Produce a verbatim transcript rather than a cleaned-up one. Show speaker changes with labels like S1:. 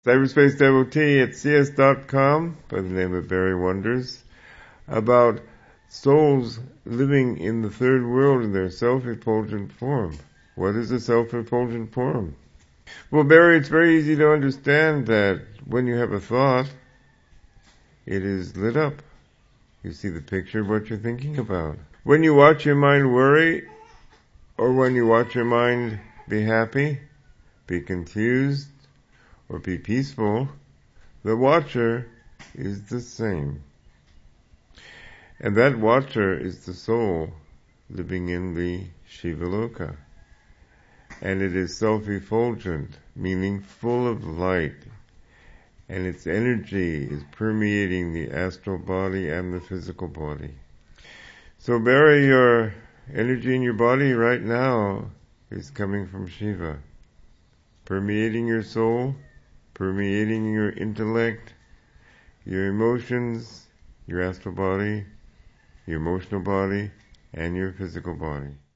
S1: cyberspace devotee at C S dot com by the name of Barry Wonders about souls living in the third world in their self-effulgent form. What is a self-effulgent form? Well, Barry, it's very easy to understand that when you have a thought, it is lit up. You see the picture of what you're thinking about. When you watch your mind worry, or when you watch your mind be happy, be confused, or be peaceful, the watcher is the same. And that watcher is the soul living in the Shivaloka. And it is self-effulgent, meaning full of light. And its energy is permeating the astral body and the physical body. So Barry, your energy in your body right now is coming from Shiva, permeating your soul, permeating your intellect, your emotions, your astral body, your emotional body, and your physical body.